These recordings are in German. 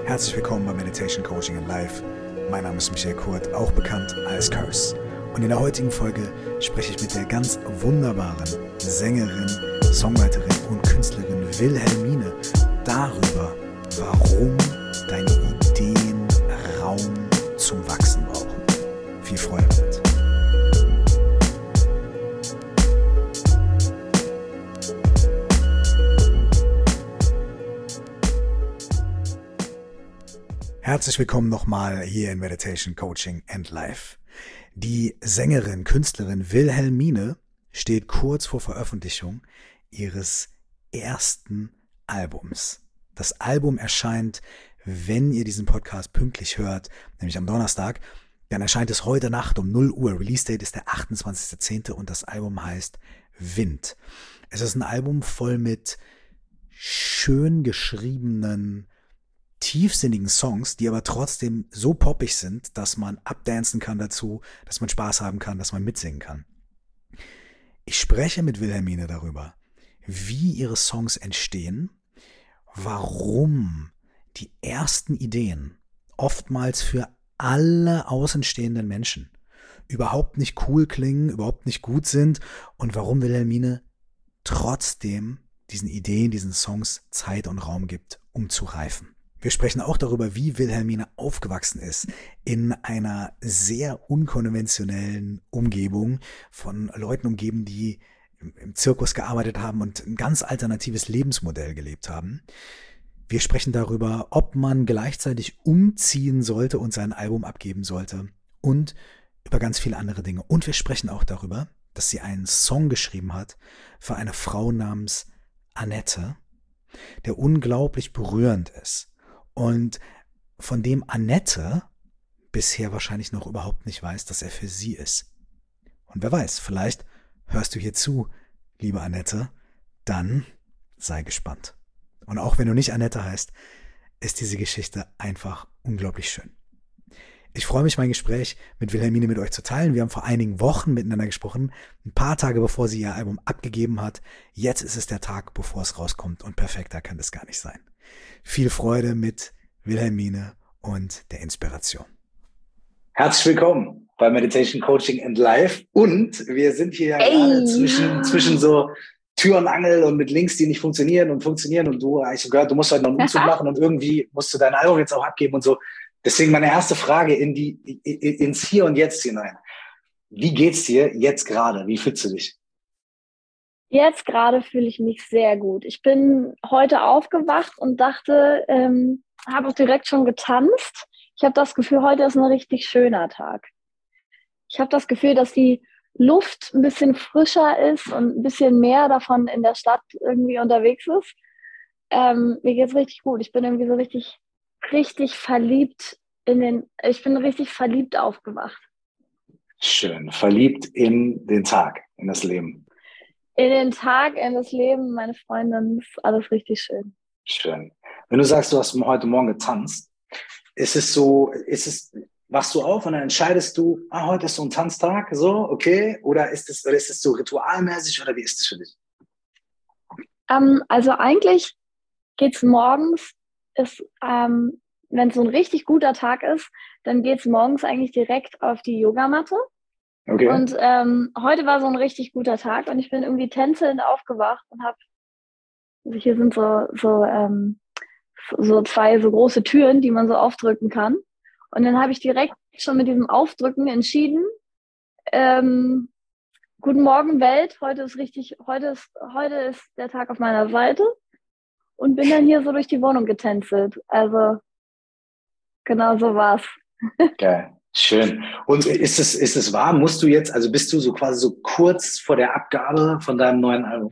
Herzlich willkommen bei Meditation Coaching and Life. Mein Name ist Michael Kurt, auch bekannt als Curse. Und in der heutigen Folge spreche ich mit der ganz wunderbaren Sängerin, Songwriterin und Künstlerin Wilhelmine darüber, warum deine Ideen Raum zum Wachsen brauchen. Viel Freude damit. Herzlich willkommen nochmal hier in Meditation Coaching and Life. Die Sängerin, Künstlerin Wilhelmine steht kurz vor Veröffentlichung ihres ersten Albums. Das Album erscheint, wenn ihr diesen Podcast pünktlich hört, nämlich am Donnerstag, dann erscheint es heute Nacht um 0 Uhr. Release Date ist der 28.10. und das Album heißt Wind. Es ist ein Album voll mit schön geschriebenen, tiefsinnigen Songs, die aber trotzdem so poppig sind, dass man abdancen kann dazu, dass man Spaß haben kann, dass man mitsingen kann. Ich spreche mit Wilhelmine darüber, wie ihre Songs entstehen, warum die ersten Ideen oftmals für alle außenstehenden Menschen überhaupt nicht cool klingen, überhaupt nicht gut sind und warum Wilhelmine trotzdem diesen Ideen, diesen Songs Zeit und Raum gibt, um zu reifen. Wir sprechen auch darüber, wie Wilhelmine aufgewachsen ist in einer sehr unkonventionellen Umgebung, von Leuten umgeben, die im Zirkus gearbeitet haben und ein ganz alternatives Lebensmodell gelebt haben. Wir sprechen darüber, ob man gleichzeitig umziehen sollte und sein Album abgeben sollte und über ganz viele andere Dinge. Und wir sprechen auch darüber, dass sie einen Song geschrieben hat für eine Frau namens Annette, der unglaublich berührend ist. Und von dem Annette bisher wahrscheinlich noch überhaupt nicht weiß, dass er für sie ist. Und wer weiß, vielleicht hörst du hier zu, liebe Annette, dann sei gespannt. Und auch wenn du nicht Annette heißt, ist diese Geschichte einfach unglaublich schön. Ich freue mich, mein Gespräch mit Wilhelmine mit euch zu teilen. Wir haben vor einigen Wochen miteinander gesprochen, ein paar Tage bevor sie ihr Album abgegeben hat. Jetzt ist es der Tag, bevor es rauskommt und perfekter kann es gar nicht sein. Viel Freude mit Wilhelmine und der Inspiration. Herzlich willkommen bei Meditation Coaching and Life. Und wir sind hier gerade zwischen so Tür und Angel und mit Links, die nicht funktionieren. Und du, ich habe gehört, du musst heute noch einen Umzug machen und irgendwie musst du dein Album jetzt auch abgeben und so. Deswegen meine erste Frage ins Hier und Jetzt hinein. Wie geht's dir jetzt gerade? Wie fühlst du dich? Jetzt gerade fühle ich mich sehr gut. Ich bin heute aufgewacht und dachte, habe auch direkt schon getanzt. Ich habe das Gefühl, heute ist ein richtig schöner Tag. Ich habe das Gefühl, dass die Luft ein bisschen frischer ist und ein bisschen mehr davon in der Stadt irgendwie unterwegs ist. Mir geht's richtig gut. Ich bin irgendwie so richtig verliebt ich bin richtig verliebt aufgewacht. Schön. Verliebt in den Tag, in das Leben. In den Tag, in das Leben, meine Freundin, ist alles richtig schön. Schön. Wenn du sagst, du hast heute Morgen getanzt, wachst du auf und dann entscheidest du, heute ist so ein Tanztag, so, okay, oder ist es so ritualmäßig oder wie ist es für dich? Also eigentlich geht's morgens, wenn es so ein richtig guter Tag ist, dann geht's morgens eigentlich direkt auf die Yogamatte. Okay. Und heute war so ein richtig guter Tag und ich bin irgendwie tänzelnd aufgewacht und hier sind so zwei so große Türen, die man so aufdrücken kann. Und dann habe ich direkt schon mit diesem Aufdrücken entschieden, guten Morgen Welt, heute ist der Tag auf meiner Seite und bin dann hier so durch die Wohnung getänzelt. Also genau so war's. Geil. Schön. Und ist es wahr? Musst du jetzt, also bist du so quasi so kurz vor der Abgabe von deinem neuen Album?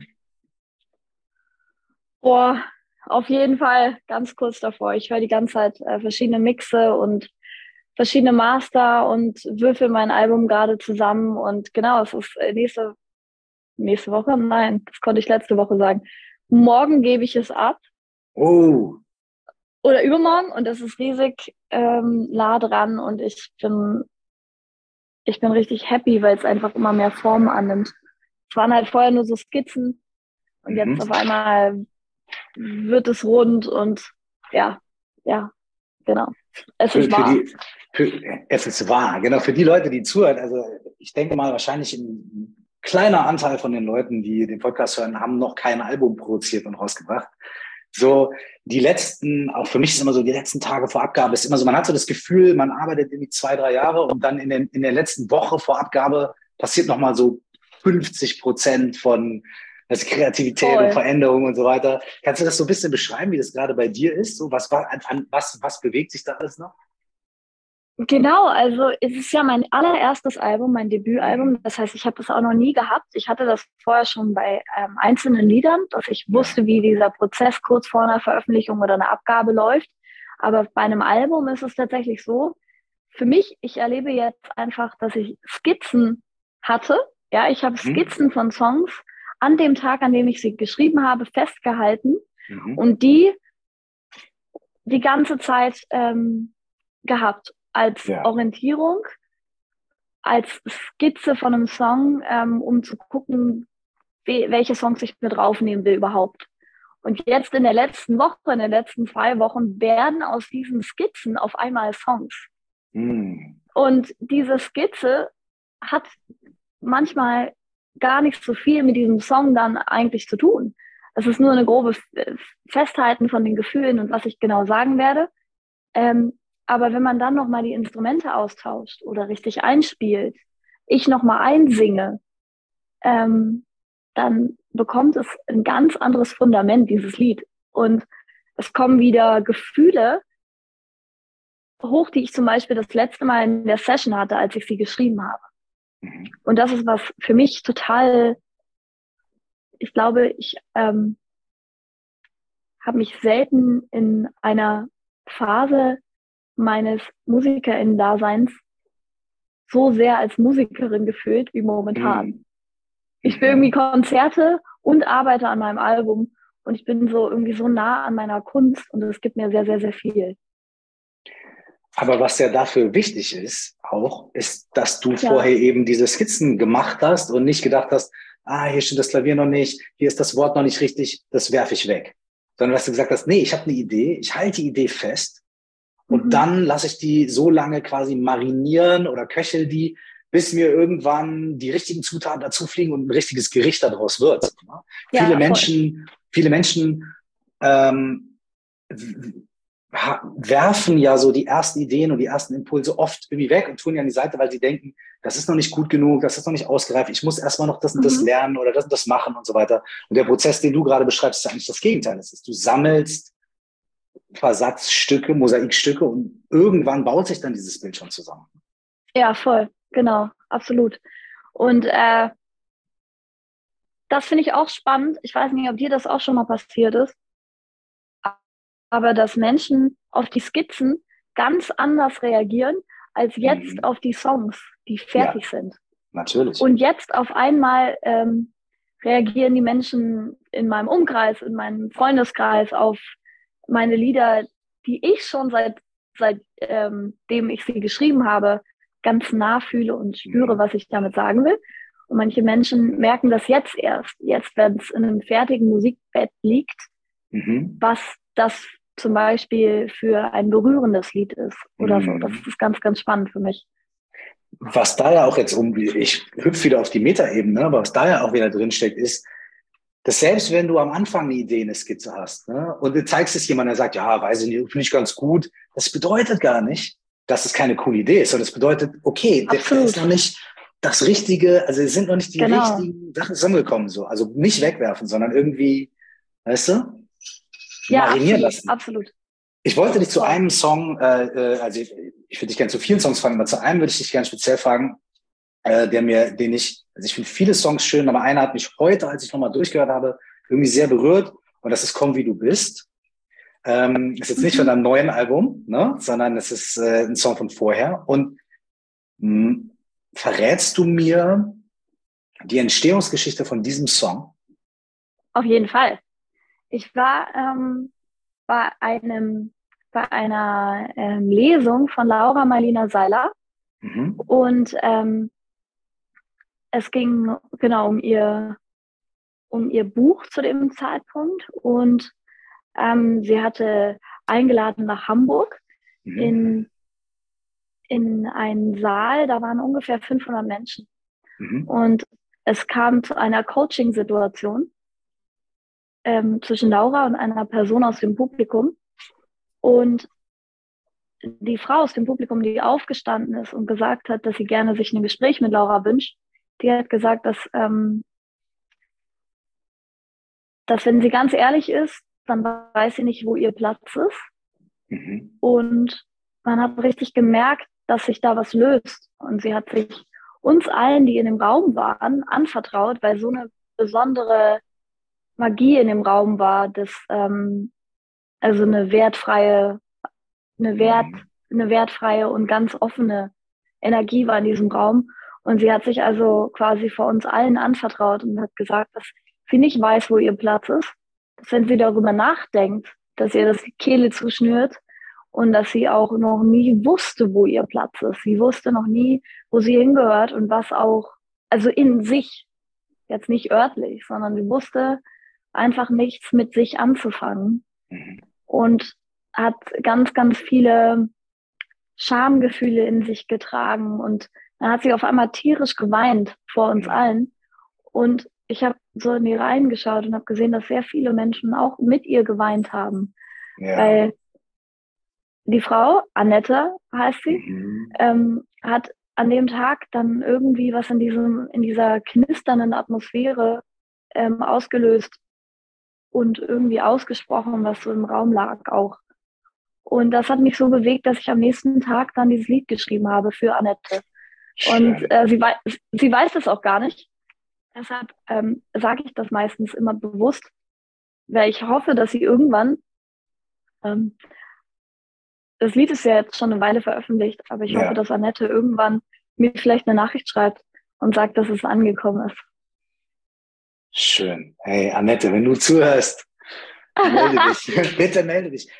Boah, auf jeden Fall ganz kurz davor. Ich höre die ganze Zeit verschiedene Mixe und verschiedene Master und würfel mein Album gerade zusammen. Und genau, es ist nächste Woche? Nein, das konnte ich letzte Woche sagen. Morgen gebe ich es ab. Oh. Oder übermorgen und das ist riesig nah dran und ich bin richtig happy, weil es einfach immer mehr Formen annimmt. Es waren halt vorher nur so Skizzen und jetzt auf einmal wird es rund und ja, genau. Es ist wahr. Es ist wahr, genau. Für die Leute, die zuhören, also ich denke mal, wahrscheinlich ein kleiner Anteil von den Leuten, die den Podcast hören, haben noch kein Album produziert und rausgebracht. So die letzten, auch für mich ist immer so, die letzten Tage vor Abgabe ist immer so, man hat so das Gefühl, man arbeitet irgendwie 2-3 Jahre und dann in der letzten Woche vor Abgabe passiert nochmal so 50% von Kreativität und Veränderung und so weiter. Kannst du das so ein bisschen beschreiben, wie das gerade bei dir ist? So, was bewegt sich da alles noch? Genau, also es ist ja mein allererstes Album, mein Debütalbum. Das heißt, ich habe das auch noch nie gehabt. Ich hatte das vorher schon bei einzelnen Liedern, dass ich wusste, wie dieser Prozess kurz vor einer Veröffentlichung oder einer Abgabe läuft. Aber bei einem Album ist es tatsächlich so, für mich, ich erlebe jetzt einfach, dass ich Skizzen hatte. Ja, ich habe Skizzen von Songs an dem Tag, an dem ich sie geschrieben habe, festgehalten und die ganze Zeit gehabt. Als Orientierung, als Skizze von einem Song, um zu gucken, welche Songs ich mit draufnehmen will überhaupt. Und jetzt in der letzten Woche, in den letzten 2 Wochen, werden aus diesen Skizzen auf einmal Songs. Und diese Skizze hat manchmal gar nicht so viel mit diesem Song dann eigentlich zu tun. Es ist nur eine grobe Festhalten von den Gefühlen und was ich genau sagen werde. Aber wenn man dann nochmal die Instrumente austauscht oder richtig einspielt, ich nochmal einsinge, dann bekommt es ein ganz anderes Fundament, dieses Lied. Und es kommen wieder Gefühle hoch, die ich zum Beispiel das letzte Mal in der Session hatte, als ich sie geschrieben habe. Und das ist was für mich total, ich glaube, ich habe mich selten in einer Phase meines MusikerInnen-Daseins so sehr als Musikerin gefühlt wie momentan. Ich spiele irgendwie Konzerte und arbeite an meinem Album und ich bin so irgendwie so nah an meiner Kunst und es gibt mir sehr, sehr, sehr viel. Aber was ja dafür wichtig ist, auch, ist, dass du vorher eben diese Skizzen gemacht hast und nicht gedacht hast, hier steht das Klavier noch nicht, hier ist das Wort noch nicht richtig, das werfe ich weg. Sondern dass du gesagt hast, nee, ich habe eine Idee, ich halte die Idee fest und dann lasse ich die so lange quasi marinieren oder köchel die, bis mir irgendwann die richtigen Zutaten dazu fliegen und ein richtiges Gericht daraus wird. Ja, viele Menschen werfen ja so die ersten Ideen und die ersten Impulse oft irgendwie weg und tun ja an die Seite, weil sie denken, das ist noch nicht gut genug, das ist noch nicht ausgereift, ich muss erstmal noch das und das lernen oder das und das machen und so weiter. Und der Prozess, den du gerade beschreibst, ist eigentlich das Gegenteil. Das ist, du sammelst Versatzstücke, Mosaikstücke und irgendwann baut sich dann dieses Bild schon zusammen. Ja, voll, genau, absolut. Und das finde ich auch spannend. Ich weiß nicht, ob dir das auch schon mal passiert ist, aber dass Menschen auf die Skizzen ganz anders reagieren als jetzt auf die Songs, die fertig sind. Natürlich. Und jetzt auf einmal reagieren die Menschen in meinem Umkreis, in meinem Freundeskreis auf meine Lieder, die ich schon seitdem ich sie geschrieben habe, ganz nah fühle und spüre, was ich damit sagen will. Und manche Menschen merken das jetzt erst, wenn es in einem fertigen Musikbett liegt, was das zum Beispiel für ein berührendes Lied ist oder so. Das ist ganz, ganz spannend für mich. Was da ja auch jetzt ich hüpfe wieder auf die Metaebene, aber was da ja auch wieder drinsteckt, ist, dass selbst wenn du am Anfang eine Idee, eine Skizze hast, ne, und du zeigst es jemandem, der sagt, ja, weiß ich nicht, finde ich ganz gut, das bedeutet gar nicht, dass es keine coole Idee ist, sondern das bedeutet, okay, der ist noch nicht das Richtige, also es sind noch nicht die richtigen Sachen zusammengekommen, so. Also nicht wegwerfen, sondern irgendwie, weißt du, marinieren lassen. Absolut. Ich wollte dich zu einem Song, also ich würde dich gerne zu vielen Songs fragen, aber zu einem würde ich dich gerne speziell fragen, also ich finde viele Songs schön, aber einer hat mich heute, als ich nochmal durchgehört habe, irgendwie sehr berührt und das ist Komm wie du bist. Ist jetzt nicht von deinem neuen Album, ne, sondern es ist ein Song von vorher und verrätst du mir die Entstehungsgeschichte von diesem Song? Auf jeden Fall. Ich war bei einer Lesung von Laura Marlina Seiler und es ging genau um ihr Buch zu dem Zeitpunkt und sie hatte eingeladen nach Hamburg in einen Saal, da waren ungefähr 500 Menschen. Und es kam zu einer Coaching-Situation zwischen Laura und einer Person aus dem Publikum. Und die Frau aus dem Publikum, die aufgestanden ist und gesagt hat, dass sie gerne sich ein Gespräch mit Laura wünscht, die hat gesagt, dass wenn sie ganz ehrlich ist, dann weiß sie nicht, wo ihr Platz ist. Und man hat richtig gemerkt, dass sich da was löst. Und sie hat sich uns allen, die in dem Raum waren, anvertraut, weil so eine besondere Magie in dem Raum war, dass also eine wertfreie und ganz offene Energie war in diesem Raum. Und sie hat sich also quasi vor uns allen anvertraut und hat gesagt, dass sie nicht weiß, wo ihr Platz ist, dass wenn sie darüber nachdenkt, dass ihr das die Kehle zuschnürt und dass sie auch noch nie wusste, wo ihr Platz ist. Sie wusste noch nie, wo sie hingehört und was auch, also in sich, jetzt nicht örtlich, sondern sie wusste einfach nichts mit sich anzufangen und hat ganz, ganz viele Schamgefühle in sich getragen und dann hat sie auf einmal tierisch geweint vor uns allen und ich habe so in die Reihen geschaut und habe gesehen, dass sehr viele Menschen auch mit ihr geweint haben, weil die Frau, Annette heißt sie, hat an dem Tag dann irgendwie was in dieser knisternden Atmosphäre ausgelöst und irgendwie ausgesprochen, was so im Raum lag auch. Und das hat mich so bewegt, dass ich am nächsten Tag dann dieses Lied geschrieben habe für Annette. Und sie weiß es auch gar nicht. Deshalb sage ich das meistens immer bewusst, weil ich hoffe, dass sie irgendwann, das Lied ist ja jetzt schon eine Weile veröffentlicht, aber ich hoffe, dass Annette irgendwann mir vielleicht eine Nachricht schreibt und sagt, dass es angekommen ist. Schön. Hey, Annette, wenn du zuhörst, melde dich. Bitte melde dich.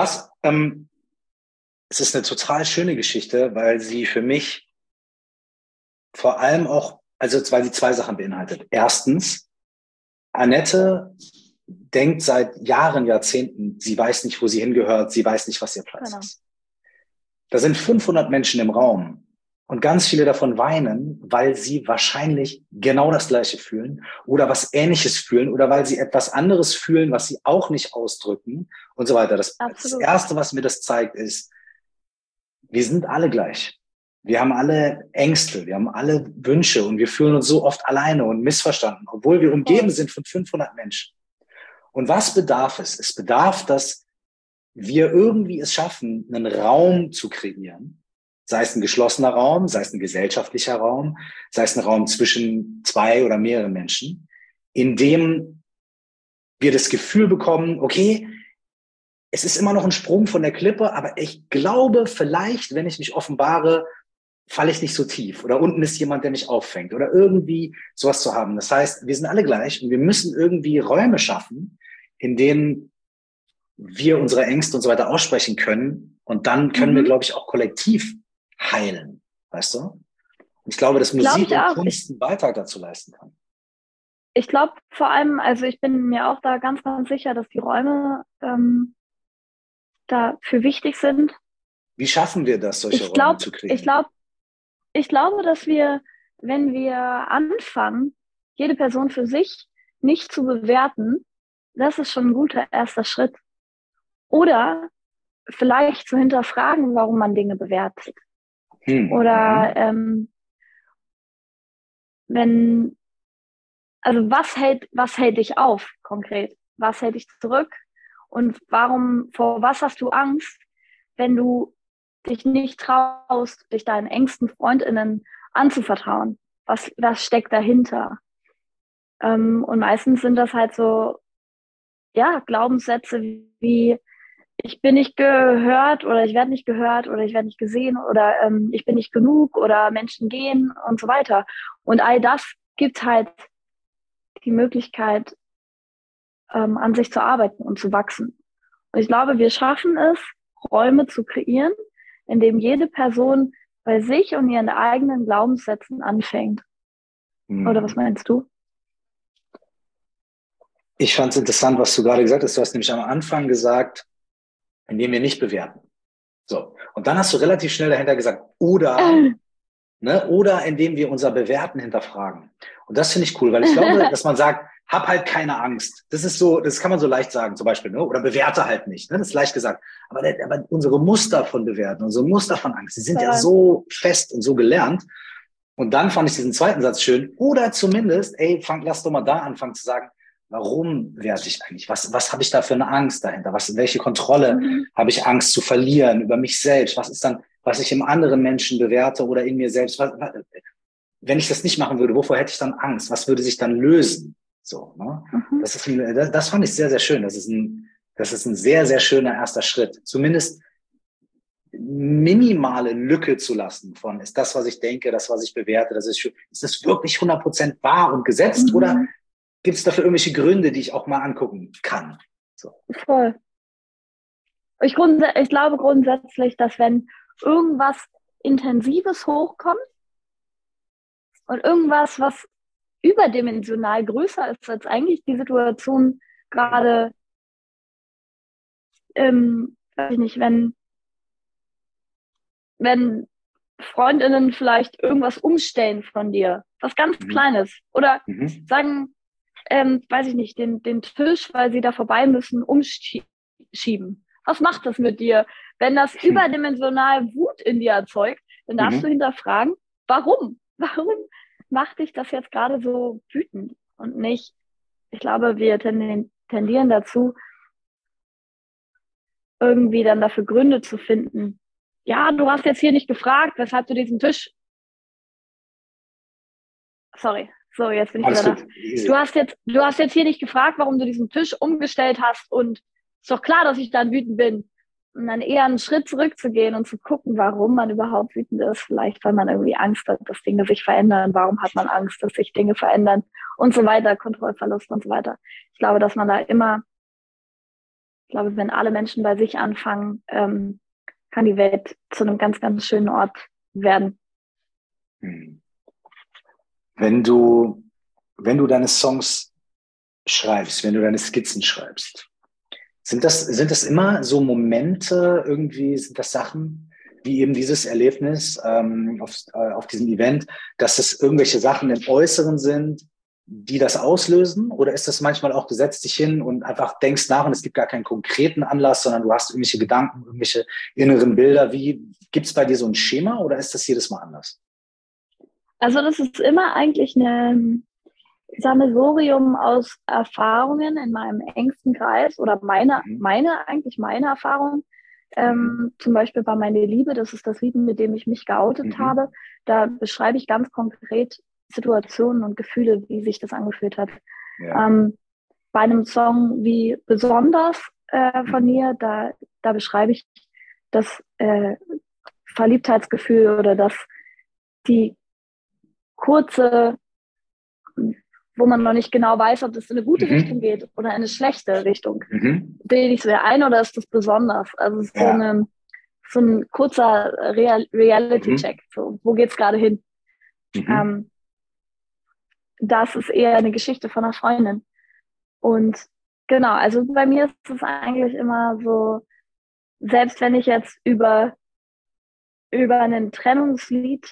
Es ist eine total schöne Geschichte, weil sie für mich vor allem auch, also weil sie zwei Sachen beinhaltet. Erstens, Annette denkt seit Jahren, Jahrzehnten, sie weiß nicht, wo sie hingehört, sie weiß nicht, was ihr Platz ist. Da sind 500 Menschen im Raum und ganz viele davon weinen, weil sie wahrscheinlich genau das Gleiche fühlen oder was Ähnliches fühlen oder weil sie etwas anderes fühlen, was sie auch nicht ausdrücken und so weiter. Das Erste, was mir das zeigt, ist, wir sind alle gleich. Wir haben alle Ängste, wir haben alle Wünsche und wir fühlen uns so oft alleine und missverstanden, obwohl wir umgeben sind von 500 Menschen. Und was bedarf es? Es bedarf, dass wir irgendwie es schaffen, einen Raum zu kreieren, sei es ein geschlossener Raum, sei es ein gesellschaftlicher Raum, sei es ein Raum zwischen zwei oder mehreren Menschen, in dem wir das Gefühl bekommen, okay, es ist immer noch ein Sprung von der Klippe, aber ich glaube, vielleicht, wenn ich mich offenbare, falle ich nicht so tief oder unten ist jemand, der mich auffängt oder irgendwie sowas zu haben. Das heißt, wir sind alle gleich und wir müssen irgendwie Räume schaffen, in denen wir unsere Ängste und so weiter aussprechen können und dann können wir, glaube ich, auch kollektiv heilen, weißt du? Und ich glaube, dass Musik und Kunst einen Beitrag dazu leisten kann. Ich glaube vor allem, also ich bin mir auch da ganz, ganz sicher, dass die Räume dafür wichtig sind. Wie schaffen wir das, solche Räume zu kreieren? Ich glaube, dass wir, wenn wir anfangen, jede Person für sich nicht zu bewerten, das ist schon ein guter erster Schritt. Oder vielleicht zu hinterfragen, warum man Dinge bewertet. Oder was hält dich auf konkret? Was hält dich zurück? Und vor was hast du Angst, wenn du dich nicht traust, dich deinen engsten FreundInnen anzuvertrauen? Was steckt dahinter? Und meistens sind das halt so, Glaubenssätze wie, ich bin nicht gehört oder ich werde nicht gehört oder ich werde nicht gesehen oder ich bin nicht genug oder Menschen gehen und so weiter. Und all das gibt halt die Möglichkeit, an sich zu arbeiten und zu wachsen. Und ich glaube, wir schaffen es, Räume zu kreieren, in dem jede Person bei sich und ihren eigenen Glaubenssätzen anfängt. Oder was meinst du? Ich fand es interessant, was du gerade gesagt hast. Du hast nämlich am Anfang gesagt, indem wir nicht bewerten. So. Und dann hast du relativ schnell dahinter gesagt, oder, ne, oder indem wir unser Bewerten hinterfragen. Und das finde ich cool, weil ich glaube, dass man sagt, hab halt keine Angst. Das ist so, das kann man so leicht sagen, zum Beispiel, ne? Oder bewerte halt nicht. Ne? Das ist leicht gesagt. Aber unsere Muster von Bewerten, unsere Muster von Angst, die sind ja so fest und so gelernt. Und dann fand ich diesen zweiten Satz schön. Oder zumindest, lass doch mal da anfangen zu sagen, warum werte ich eigentlich? Was habe ich da für eine Angst dahinter? Welche Kontrolle habe ich Angst zu verlieren über mich selbst? Was ist dann, was ich im anderen Menschen bewerte oder in mir selbst? Wenn ich das nicht machen würde, wovor hätte ich dann Angst? Was würde sich dann lösen? So, ne? Das fand ich sehr, sehr schön. Das ist ein sehr, sehr schöner erster Schritt. Zumindest minimale Lücke zu lassen von, ist das, was ich denke, das, was ich bewerte, ist das wirklich 100% wahr und gesetzt oder gibt es dafür irgendwelche Gründe, die ich auch mal angucken kann? So. Voll. Ich glaube grundsätzlich, dass wenn irgendwas Intensives hochkommt und irgendwas, was überdimensional größer ist als eigentlich die Situation gerade, weiß ich nicht, wenn Freundinnen vielleicht irgendwas umstellen von dir, was ganz Kleines, oder sagen, weiß ich nicht, den Tisch, weil sie da vorbei müssen, umschieben. Was macht das mit dir? Wenn das überdimensional Wut in dir erzeugt, dann darfst du hinterfragen, warum? Warum macht dich das jetzt gerade so wütend? Und nicht, ich glaube, wir tendieren dazu, irgendwie dann dafür Gründe zu finden. Ja, du hast jetzt hier nicht gefragt, weshalb du diesen Tisch... Sorry, so, jetzt bin ich wieder da. Du hast jetzt hier nicht gefragt, warum du diesen Tisch umgestellt hast und ist doch klar, dass ich dann wütend bin. Und dann eher einen Schritt zurückzugehen und zu gucken, warum man überhaupt wütend ist. Vielleicht, weil man irgendwie Angst hat, dass Dinge sich verändern. Warum hat man Angst, dass sich Dinge verändern? Und so weiter, Kontrollverlust und so weiter. Ich glaube, dass man da immer, wenn alle Menschen bei sich anfangen, kann die Welt zu einem ganz, ganz schönen Ort werden. Wenn du deine Songs schreibst, wenn du deine Skizzen schreibst, sind das immer so Momente irgendwie, sind das Sachen, wie eben dieses Erlebnis auf diesem Event, dass es irgendwelche Sachen im Äußeren sind, die das auslösen? Oder ist das manchmal auch, du setzt dich hin und einfach denkst nach und es gibt gar keinen konkreten Anlass, sondern du hast irgendwelche Gedanken, irgendwelche inneren Bilder? Gibt es bei dir so ein Schema oder ist das jedes Mal anders? Also das ist immer eigentlich ein Sammelsurium aus Erfahrungen in meinem engsten Kreis oder meine Erfahrungen. Zum Beispiel bei Meine Liebe, das ist das Lied, mit dem ich mich geoutet habe. Da beschreibe ich ganz konkret Situationen und Gefühle, wie sich das angefühlt hat. Ja. Bei einem Song wie Besonders von mir, da beschreibe ich das Verliebtheitsgefühl oder die kurze, wo man noch nicht genau weiß, ob das in eine gute Richtung geht oder in eine schlechte Richtung. Bilde ich es wieder ein oder ist das besonders? Also es ist so ein kurzer Reality-Check. So, wo geht's gerade hin? Das ist eher eine Geschichte von einer Freundin. Und genau, also bei mir ist es eigentlich immer so, selbst wenn ich jetzt über ein Trennungslied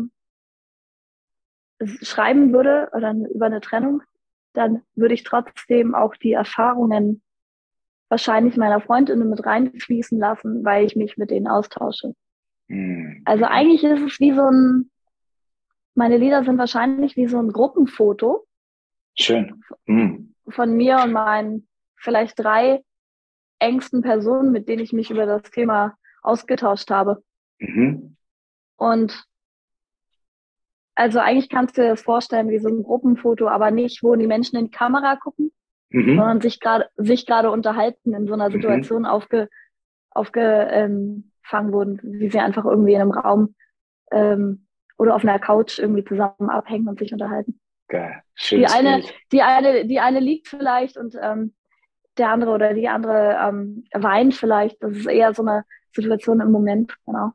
schreiben würde oder über eine Trennung, dann würde ich trotzdem auch die Erfahrungen wahrscheinlich meiner Freundinnen mit reinfließen lassen, weil ich mich mit denen austausche. Also eigentlich ist es wie meine Lieder sind wahrscheinlich wie so ein Gruppenfoto. Schön. Von mir und meinen vielleicht 3 engsten Personen, mit denen ich mich über das Thema ausgetauscht habe. Und also eigentlich kannst du dir das vorstellen wie so ein Gruppenfoto, aber nicht, wo die Menschen in die Kamera gucken, sondern sich gerade unterhalten, in so einer Situation aufgefangen wurden, wie sie einfach irgendwie in einem Raum oder auf einer Couch irgendwie zusammen abhängen und sich unterhalten. Geil. Schönes Bild. Die eine liegt vielleicht und der andere oder die andere weint vielleicht. Das ist eher so eine Situation im Moment, genau.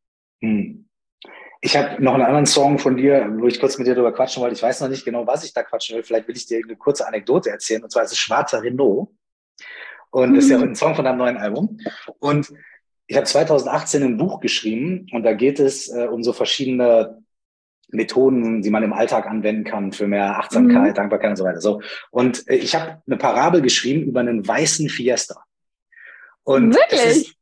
Ich habe noch einen anderen Song von dir, wo ich kurz mit dir darüber quatschen wollte. Ich weiß noch nicht genau, was ich da quatschen will. Vielleicht will ich dir eine kurze Anekdote erzählen. Und zwar ist es Schwarzer Renault. Und das ist ja auch ein Song von deinem neuen Album. Und Ich habe 2018 ein Buch geschrieben und da geht es um so verschiedene Methoden, die man im Alltag anwenden kann für mehr Achtsamkeit, Dankbarkeit und so weiter. So. Und ich habe eine Parabel geschrieben über einen weißen Fiesta. Und wirklich?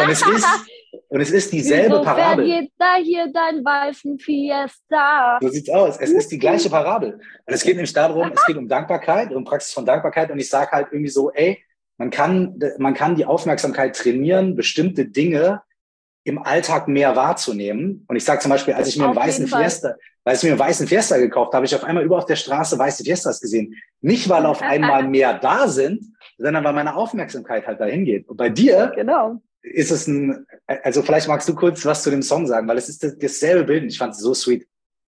Es ist dieselbe Wieso Parabel. verliert da hier dein weißen Fiesta? So sieht's aus. Es ist die gleiche Parabel. Und es geht nämlich darum, es geht um Dankbarkeit, um Praxis von Dankbarkeit. Und ich sage halt irgendwie so, ey, man kann die Aufmerksamkeit trainieren, bestimmte Dinge im Alltag mehr wahrzunehmen. Und ich sage zum Beispiel, als ich mir einen weißen Fiesta gekauft habe, habe ich auf einmal überall auf der Straße weiße Fiestas gesehen. Nicht, weil auf einmal mehr da sind, sondern weil meine Aufmerksamkeit halt dahin geht. Und bei dir ist es also vielleicht magst du kurz was zu dem Song sagen, weil es ist dasselbe Bild. Ich fand es so sweet.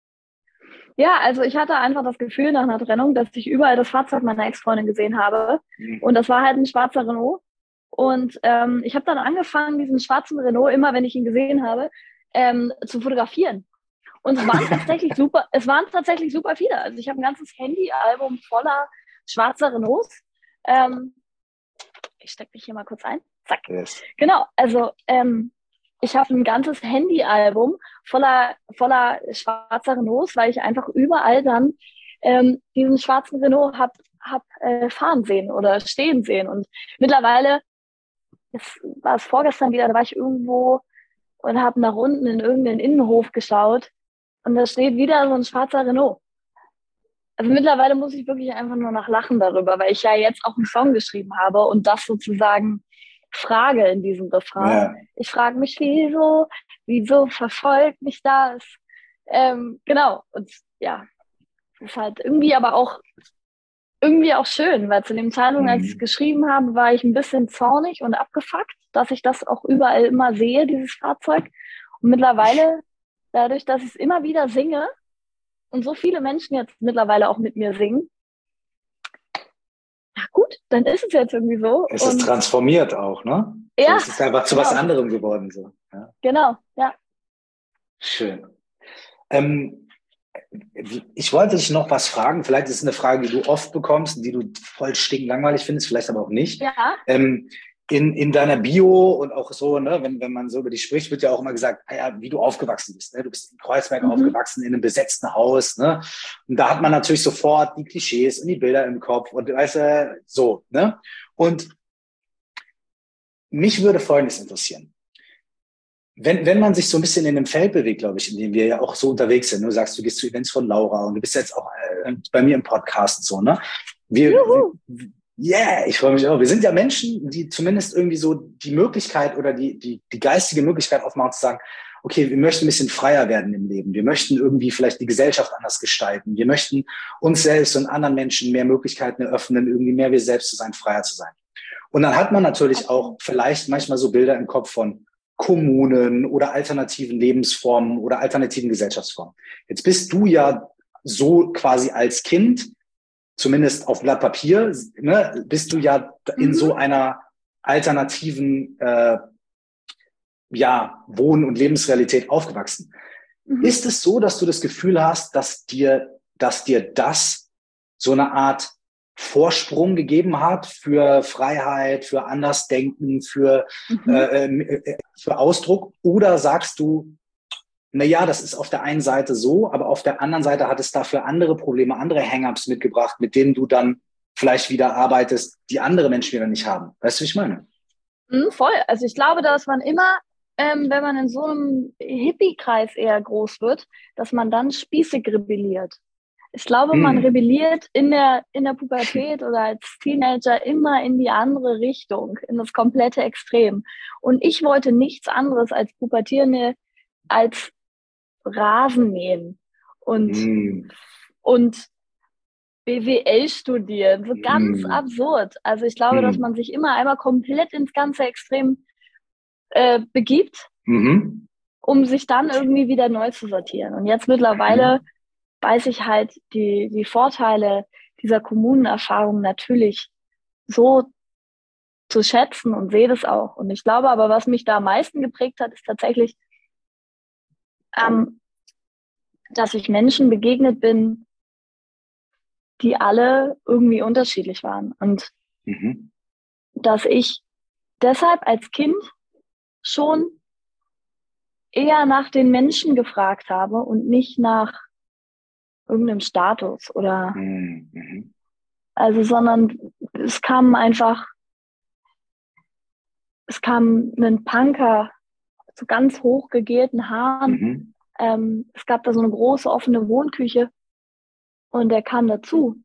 Ja, also ich hatte einfach das Gefühl nach einer Trennung, dass ich überall das Fahrzeug meiner Ex-Freundin gesehen habe. Und das war halt ein schwarzer Renault. Und ich habe dann angefangen, diesen schwarzen Renault, immer wenn ich ihn gesehen habe, zu fotografieren. Und es waren tatsächlich super viele. Also ich habe ein ganzes Handyalbum voller schwarzer Renaults. Ich stecke mich hier mal kurz ein. Zack. Yes. Genau, also ich habe ein ganzes Handyalbum voller schwarzer Renaults, weil ich einfach überall dann diesen schwarzen Renault hab fahren sehen oder stehen sehen. Und mittlerweile war es vorgestern wieder, da war ich irgendwo und habe nach unten in irgendeinen Innenhof geschaut und da steht wieder so ein schwarzer Renault. Also mittlerweile muss ich wirklich einfach nur noch lachen darüber, weil ich ja jetzt auch einen Song geschrieben habe und das sozusagen frage in diesem Refrain. Ja. Ich frage mich, wieso verfolgt mich das? Genau, und ja, das ist halt irgendwie auch schön, weil zu dem Zeitpunkt, als ich es geschrieben habe, war ich ein bisschen zornig und abgefuckt, dass ich das auch überall immer sehe, dieses Fahrzeug. Und mittlerweile, dadurch, dass ich es immer wieder singe und so viele Menschen jetzt mittlerweile auch mit mir singen, na gut, dann ist es jetzt irgendwie so. Es ist transformiert auch, ne? Ja. So, es ist einfach zu was anderem geworden. So. Ja. Genau, ja. Schön. Ich wollte dich noch was fragen. Vielleicht ist es eine Frage, die du oft bekommst, die du voll stinklangweilig findest, vielleicht aber auch nicht. Ja. In deiner Bio und auch so, ne, wenn man so über dich spricht, wird ja auch immer gesagt, wie du aufgewachsen bist. Ne? Du bist in Kreuzberg aufgewachsen, in einem besetzten Haus. Ne? Und da hat man natürlich sofort die Klischees und die Bilder im Kopf und weißt du, so. Ne? Und mich würde Folgendes interessieren. Wenn man sich so ein bisschen in dem Feld bewegt, glaube ich, in dem wir ja auch so unterwegs sind, du sagst, du gehst zu Events von Laura und du bist jetzt auch bei mir im Podcast und so, ne? Ich freue mich auch. Wir sind ja Menschen, die zumindest irgendwie so die Möglichkeit oder die geistige Möglichkeit aufmachen zu sagen, okay, wir möchten ein bisschen freier werden im Leben. Wir möchten irgendwie vielleicht die Gesellschaft anders gestalten. Wir möchten uns selbst und anderen Menschen mehr Möglichkeiten eröffnen, irgendwie mehr wir selbst zu sein, freier zu sein. Und dann hat man natürlich auch vielleicht manchmal so Bilder im Kopf von Kommunen oder alternativen Lebensformen oder alternativen Gesellschaftsformen. Jetzt bist du ja so quasi als Kind, zumindest auf Blatt Papier, ne, bist du ja in so einer alternativen Wohn- und Lebensrealität aufgewachsen. Ist es so, dass du das Gefühl hast, dass dir das so eine Art Vorsprung gegeben hat für Freiheit, für Andersdenken, für Ausdruck? Oder sagst du, naja, das ist auf der einen Seite so, aber auf der anderen Seite hat es dafür andere Probleme, andere Hang-ups mitgebracht, mit denen du dann vielleicht wieder arbeitest, die andere Menschen wieder nicht haben. Weißt du, wie ich meine? Voll. Also ich glaube, dass man immer, wenn man in so einem Hippie-Kreis eher groß wird, dass man dann spießig rebelliert. Ich glaube, man rebelliert in der Pubertät oder als Teenager immer in die andere Richtung, in das komplette Extrem. Und ich wollte nichts anderes als Pubertierende, als Rasen mähen und BWL studieren. So ganz absurd. Also ich glaube, dass man sich immer einmal komplett ins ganze Extrem begibt, um sich dann irgendwie wieder neu zu sortieren. Und jetzt mittlerweile weiß ich halt die Vorteile dieser Kommunenerfahrung natürlich so zu schätzen und sehe das auch. Und ich glaube aber, was mich da am meisten geprägt hat, ist tatsächlich, dass ich Menschen begegnet bin, die alle irgendwie unterschiedlich waren. Und dass ich deshalb als Kind schon eher nach den Menschen gefragt habe und nicht nach irgendeinem Status oder also, sondern es kam ein Punker zu ganz hoch gegelten Haaren. Es gab da so eine große offene Wohnküche und der kam dazu.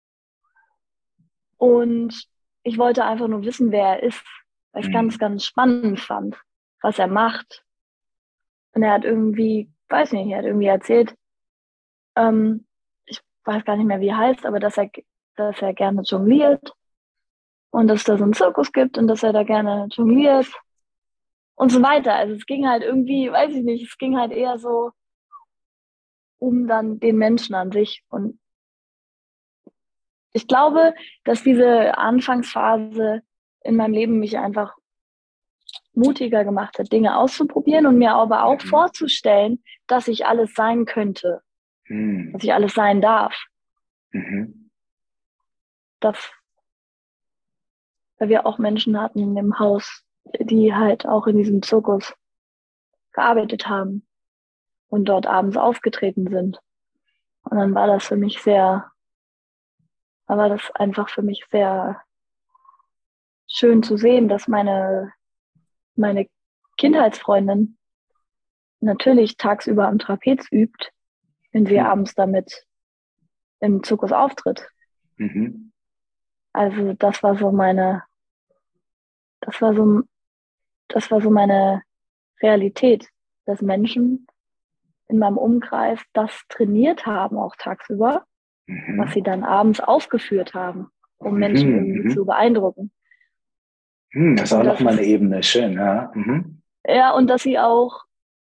Und ich wollte einfach nur wissen, wer er ist, weil ich es ganz, ganz spannend fand, was er macht. Und er hat irgendwie, weiß nicht, er hat irgendwie erzählt, ich weiß gar nicht mehr, wie er heißt, aber dass er gerne jongliert und dass es da so einen Zirkus gibt und dass er da gerne jongliert und so weiter. Also es ging halt irgendwie, weiß ich nicht, es ging halt eher so um dann den Menschen an sich. Und ich glaube, dass diese Anfangsphase in meinem Leben mich einfach mutiger gemacht hat, Dinge auszuprobieren und mir aber auch vorzustellen, dass ich alles sein könnte, dass ich alles sein darf. Weil wir auch Menschen hatten in dem Haus, die halt auch in diesem Zirkus gearbeitet haben und dort abends aufgetreten sind. Und dann war das einfach für mich sehr schön zu sehen, dass meine Kindheitsfreundin natürlich tagsüber am Trapez übt, wenn sie abends damit im Zirkus auftritt. Also das war so meine Realität, dass Menschen in meinem Umkreis das trainiert haben, auch tagsüber, was sie dann abends aufgeführt haben, um Menschen irgendwie zu beeindrucken. Das ist auch nochmal eine Ebene, schön, ja. Ja, und dass sie auch,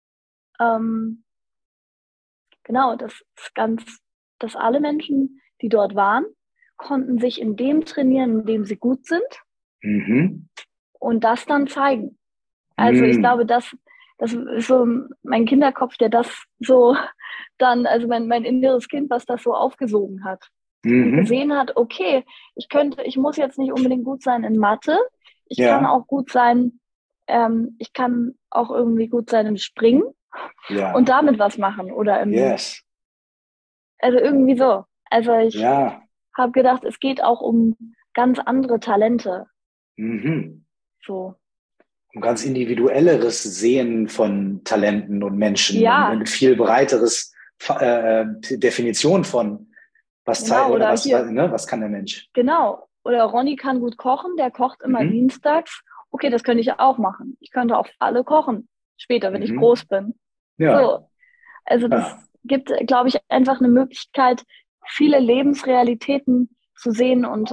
dass alle Menschen, die dort waren, konnten sich in dem trainieren, in dem sie gut sind und das dann zeigen. Also ich glaube, das ist so mein Kinderkopf, der das so dann, also mein inneres Kind, was das so aufgesogen hat. Und gesehen hat, okay, ich muss jetzt nicht unbedingt gut sein in Mathe, ich kann auch gut sein, ich kann auch irgendwie gut sein im Springen und damit was machen oder also irgendwie so. Also ich habe gedacht, es geht auch um ganz andere Talente. So. Um ganz individuelleres Sehen von Talenten und Menschen und ein viel breiteres Definition von was was kann der Mensch. Genau. Oder Ronny kann gut kochen, der kocht immer dienstags. Okay, das könnte ich auch machen. Ich könnte auch alle kochen, später, wenn ich groß bin. Ja. So. Also das gibt, glaube ich, einfach eine Möglichkeit, viele Lebensrealitäten zu sehen und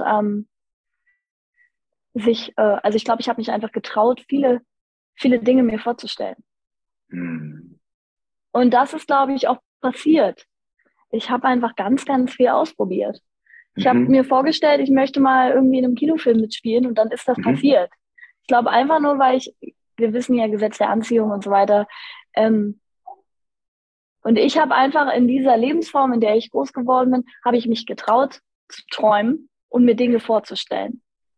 also ich glaube, ich habe mich einfach getraut, viele, viele Dinge mir vorzustellen. Und das ist, glaube ich, auch passiert. Ich habe einfach ganz, ganz viel ausprobiert. Ich habe mir vorgestellt, ich möchte mal irgendwie in einem Kinofilm mitspielen und dann ist das passiert. Ich glaube einfach nur, weil wir wissen ja Gesetz der Anziehung und so weiter. Und ich habe einfach in dieser Lebensform, in der ich groß geworden bin, habe ich mich getraut zu träumen und mir Dinge vorzustellen.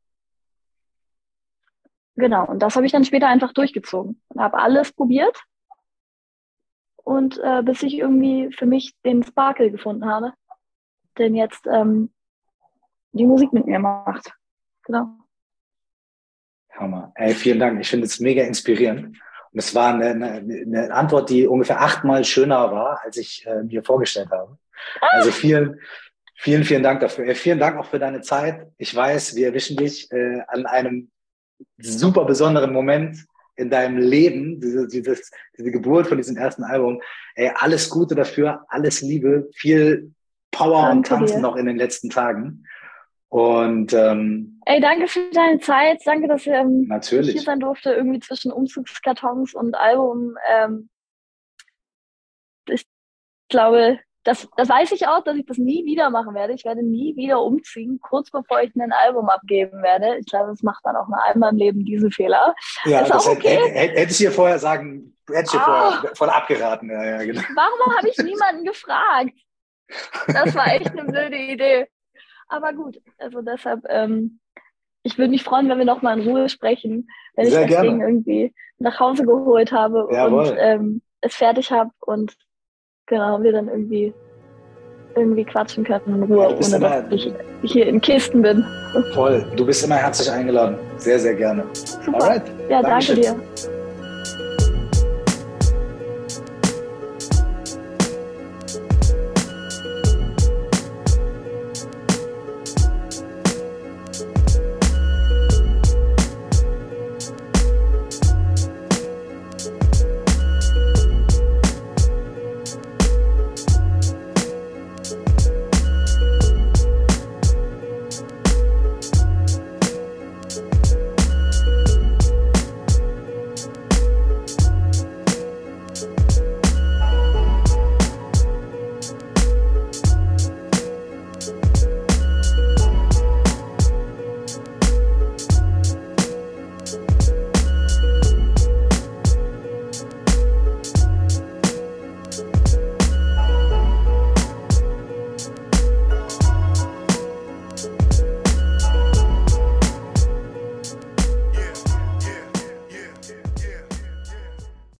Genau, und das habe ich dann später einfach durchgezogen und habe alles probiert und bis ich irgendwie für mich den Sparkle gefunden habe, den jetzt die Musik mit mir macht. Genau. Hammer. Ey, vielen Dank. Ich finde es mega inspirierend. Und es war eine Antwort, die ungefähr 8-mal schöner war, als ich mir vorgestellt habe. Also vielen, vielen, vielen Dank dafür. Vielen Dank auch für deine Zeit. Ich weiß, wir erwischen dich an einem super besonderen Moment in deinem Leben, diese Geburt von diesem ersten Album. Ey, alles Gute dafür, alles Liebe, viel Power und Tanzen noch in den letzten Tagen. Und danke für deine Zeit, danke, dass ich natürlich hier sein durfte, irgendwie zwischen Umzugskartons und Album. Ich glaube, das weiß ich auch, dass ich das nie wieder machen werde. Ich werde nie wieder umziehen, kurz bevor ich ein Album abgeben werde. Ich glaube, das macht dann auch nur einmal im Leben diesen Fehler. Ja, ist das auch okay. Hätte ich dir vorher voll abgeraten. Ja, genau. Warum habe ich niemanden gefragt? Das war echt eine blöde Idee. Aber gut, also deshalb ich würde mich freuen, wenn wir noch mal in Ruhe sprechen, wenn Sehr ich das gerne. Ding irgendwie nach Hause geholt habe Jawohl. und es fertig habe und genau, wir dann irgendwie quatschen können in Ruhe, Ja, du bist ohne dass ich hier in Kisten bin. Voll. Du bist immer herzlich eingeladen. Sehr, sehr gerne. Super. Alright. Ja, Dankeschön. danke dir.